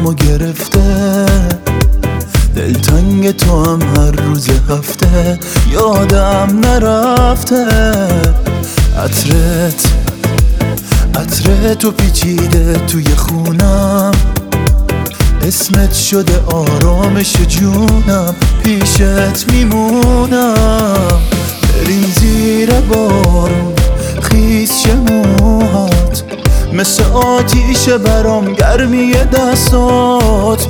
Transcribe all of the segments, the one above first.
دلمو گرفته، دلتنگ تو هم هر روز هفته یادم نرفته. عطرت تو پیچیده توی خونم، اسمت شده آرامش جونم، پیشت میمونم. بریم زیر بارون خیس شه موهات، مثل آتیشه برام گرمی دستات.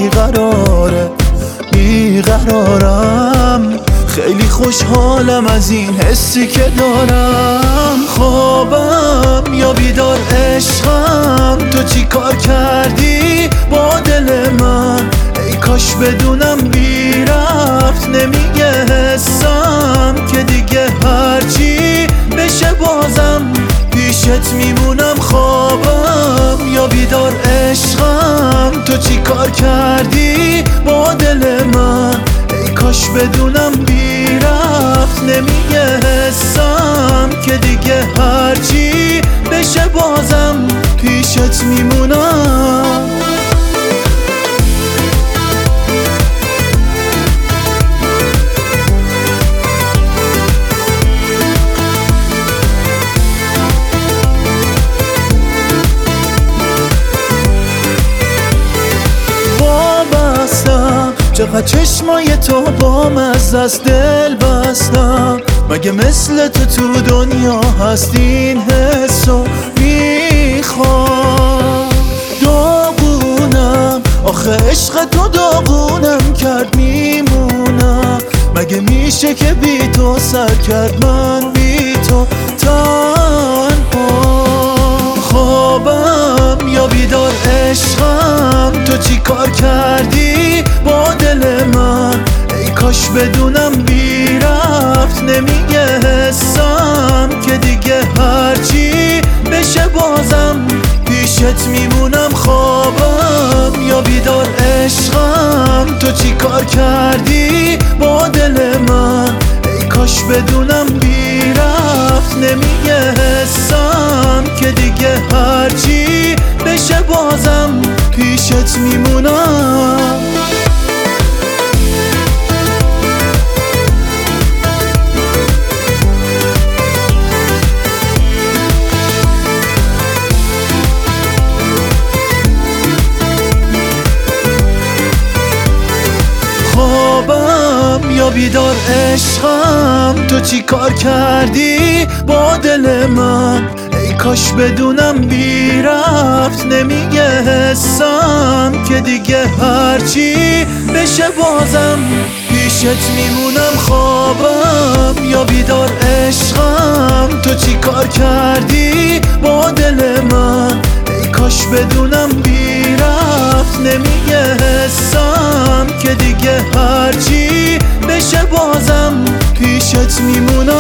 بیقرارم خیلی خوشحالم از این حسی که دارم. خوابم یا بیدار عشقم، تو چی کار کردی با دل من؟ ای کاش بدونم بی رفت نمیگه حسم، که دیگه هرچی بشه بازم پیشت میمونم. خوابم یا بیدار عشقم، تو چی کار کردی با دل من؟ ای کاش بدونم بی رفت نمیگه حسم، که دیگه هرچی بشه بازم پیشت میمونم. چقدر چشمای تو با مزه است، دل بستم. مگه مثل تو دنیا هست این حسو میخوام؟ داغونم آخه عشق تو داغونم کرد، میمونم. مگه میشه که بی تو سر کرد من بی تو تنها؟ خوابم یا بیدار عشقم، تو چی کار کردی با دل من؟ ای کاش بدونم بی رفت نمیگه حسم، که دیگه هرچی بشه بازم پیشت میمونم. خوابم یا بیدار عشقم، تو چی کار کردی با دل من؟ ای کاش بدونم بی رفت نمیگه حسم، که دیگه هرچی بشه بازم پیشت میمونم. خوابم یا بیدار عشقم، تو چی کار کردی با دل من؟ ای کاش بدونم بی رفت نمیگه حسم، که دیگه هرچی بشه بازم پیشت میمونم. خوابم یا بیدار عشقم، تو چی کار کردی با دل من؟ ای کاش بدونم بی رفت نمیگه حسم، که دیگه هرچی بشه بازم پیشت میمونم.